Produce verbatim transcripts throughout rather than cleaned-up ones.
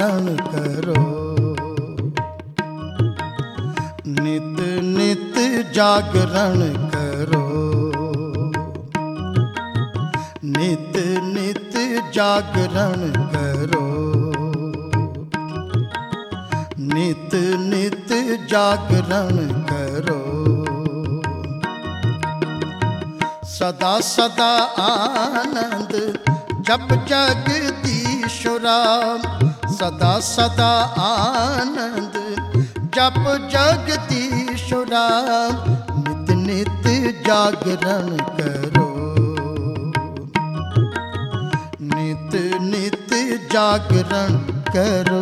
जागरण करो। नित नित जागरण करो। नित नित जागरण करो। नित नित जागरण करो। सदा सदा आनंद जप जगदीश्वरा। सदा सदा आनंद जप जगदीश्वरा। नित नित जागरण करो। नित नित जागरण करो।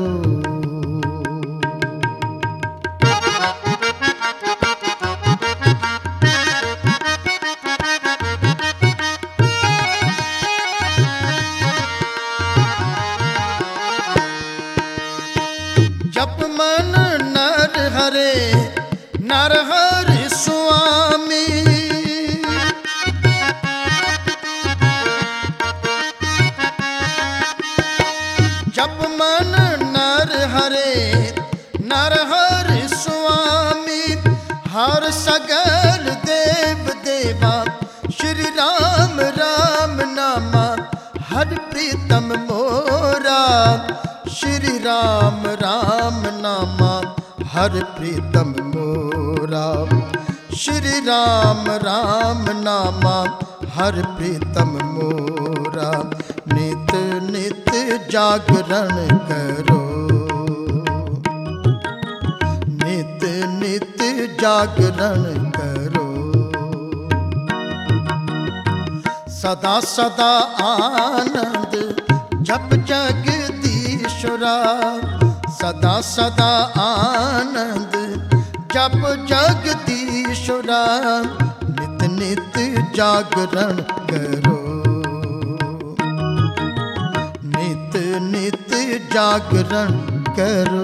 जप मन नर हरे नर हरि स्वामी। जप मन नर हरे नर हरि स्वामी। हर सगल देव देवा श्री राम राम नामा। हर प्रीतम मोरा श्री राम राम नामा। हर प्रीतम मोरा श्री राम राम नामा। हर प्रीतम मोरा। नित नित जागरण करो। नित नित जागरण करो। सदा सदा आनंद जप जगदीश्वरा। सदा सदा आनंद जप जगदीश्वरा। नित नित जागरण करो। नित नित जागरण करो।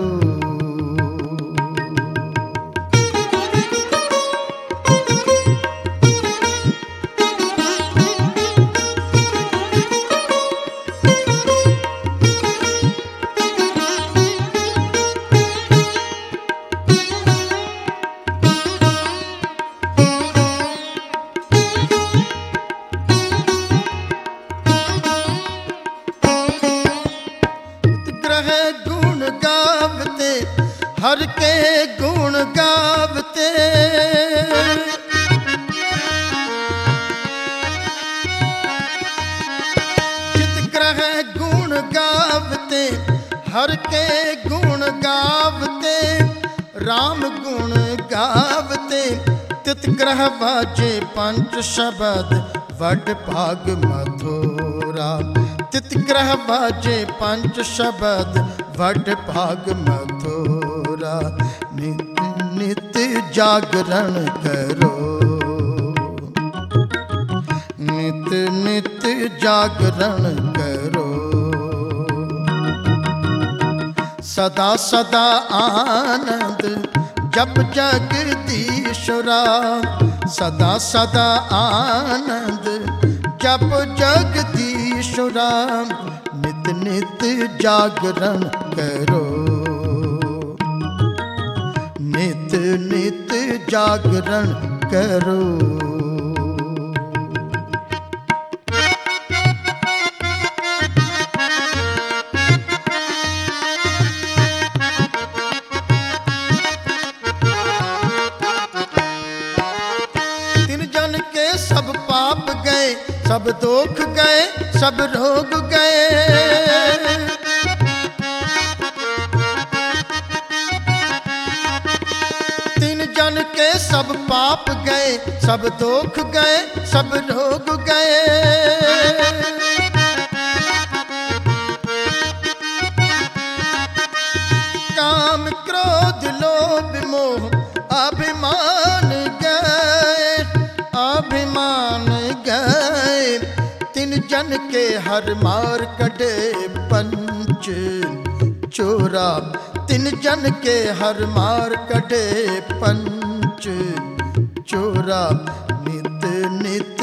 गुण गावते हर के गुण गावते। चित ग्रह गुण गावते हर के गुण गावते। राम गुण गावते तित ग्रह बाजे पंच शब्द वड भाग मथुरा। तित ग्रह बाजे पंच शब्द वड भाग मथुरा। नित नित जागरण करो। नित नित जागरण करो। सदा सदा आनंद जप जगदीश्वरा। सदा सदा आनंद जप जगदीश्वरा। नित नित जागरण करो। नित नित जागरण करो। सब पाप गए सब दुख गए सब रोग गए। तीन जन के सब पाप गए सब दुख गए सब रोग गए। काम क्रोध लोभ मोह अभिमान गए अभिमान गए। तीन जन के हर मार कटे पंच चोरा। तीन जन के हर मार कटे पंच चोरा। नित नित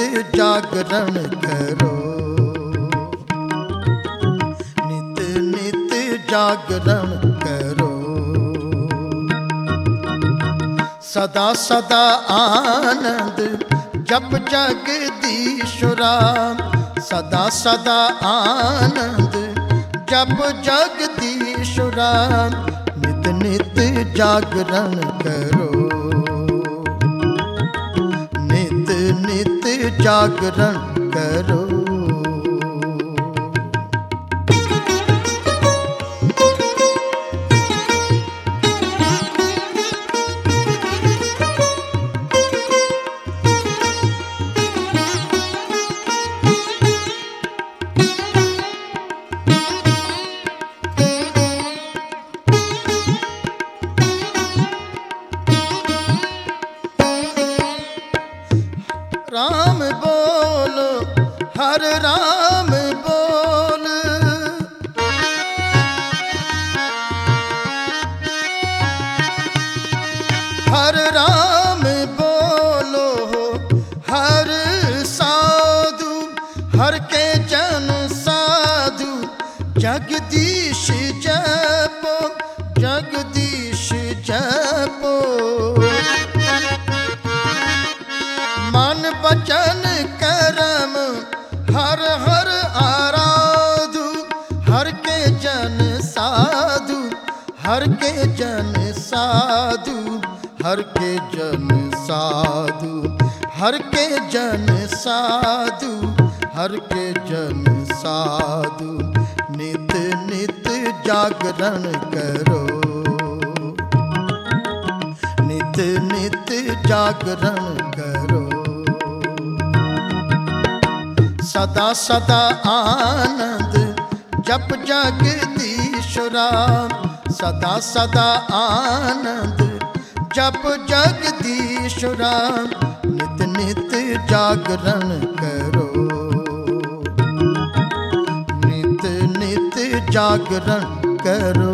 जागरण करो। नित नित जागरण करो। सदा सदा आनंद जप जगदीश राम, सदा सदा आनंद जप जगदीश राम। नित नित जागरण करो, नित नित जागरण करो। राम बोलो हर राम बोल, हर राम बोलो हर साधु, हर के जन साधु। जगदीश जपो, जगदीश जपो। मन वचन कर्म हर हर आराधु, हर के जन साधु, हर के जन साधु, हर के जन साधु, हर के जन साधु, हर के जन साधु। नित नित जागरण करो, नित नित जागरण करो। सदा सदा आनंद जप जगदीश राम, सदा सदा आनंद जप जगदीश राम। नित नित जागरण करो, नित नित जागरण करो।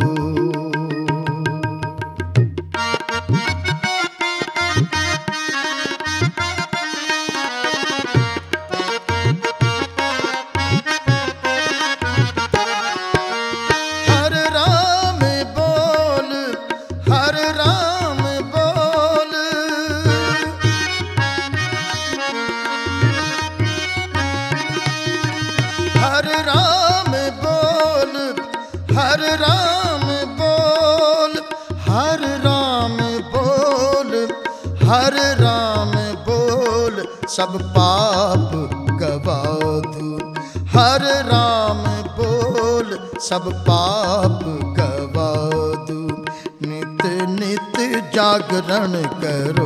हर राम बोल, हर राम बोल, हर राम बोल, हर राम बोल। सब पाप गवा दूं, हर राम बोल, सब पाप गवा दूं। नित नित जागरण करो,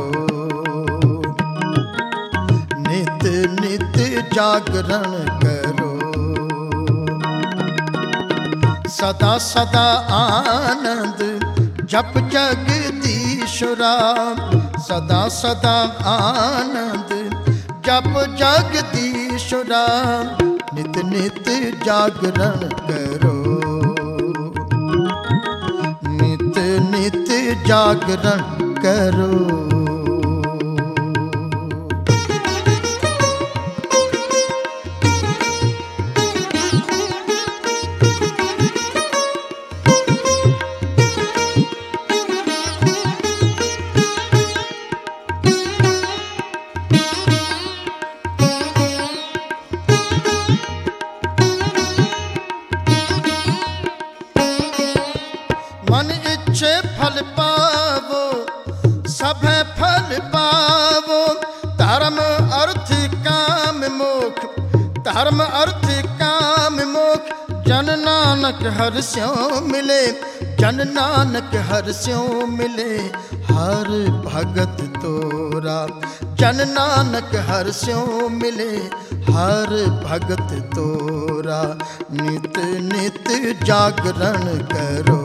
नित नित जागरण करो। सदा सदा आनंद जप जगदीश राम, सदा सदा आनंद जप जगदीश राम। नित नित जागरण करो, नित नित जागरण करो। मन इच्छे फल पावो, सभे फल पावो। धर्म अर्थ काम मोक्ष, धर्म अर्थ काम मोक्ष। जन नानक हर स्यों मिले, जन नानक हर स्यों मिले। हर भगत तोरा जन नानक हर स्यों मिले, हर भगत तोरा। नित नित जागरण करो,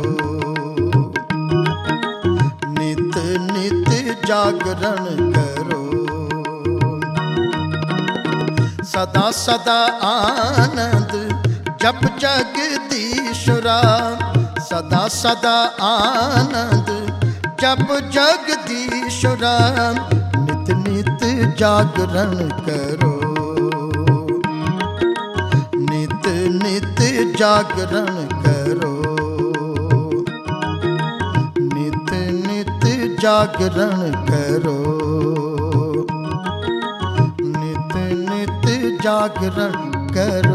नित नित जागरण करो। सदा सदा आनंद जप जगदीश राम, सदा सदा आनंद जप जगदीश राम। नित नित जागरण करो, नित नित जागरण करो। जागरण करो, नित नित जागरण करो।